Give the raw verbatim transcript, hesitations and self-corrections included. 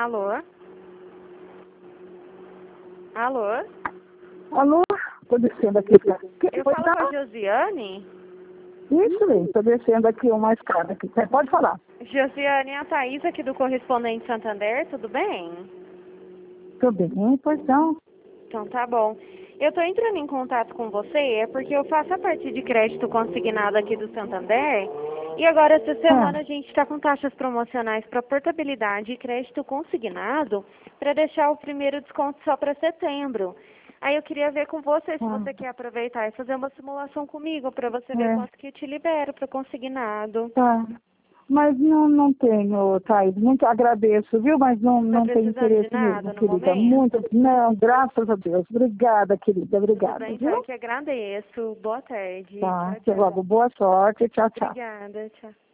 Alô? Alô? Alô? Tô descendo aqui. Que, Eu foi, falo tá? com a Josiane? Isso aí, tô descendo aqui uma escada aqui. Você pode falar. Josiane, é a Thaís aqui do Correspondente Santander, tudo bem? Tudo bem, pois não. Então tá bom. Eu tô entrando em contato com você, é porque eu faço a parte de crédito consignado aqui do Santander, e agora essa semana a É, gente está com taxas promocionais para portabilidade e crédito consignado para deixar o primeiro desconto só para setembro. Aí eu queria ver com você se você quer aproveitar e fazer uma simulação comigo para você ver é, quanto que eu te libero para consignado. tá. Mas não, não tenho, Thaís. Muito agradeço, viu? Mas não, Tá não tenho precisando de interesse nada mesmo, no querida. momento? Muito. Não, graças a Deus. Obrigada, querida. Tudo Obrigada, bem, então eu viu? que agradeço. Boa tarde. Tá. Tchau, Até tchau. logo. Boa sorte. Tchau, tchau. Obrigada, tchau.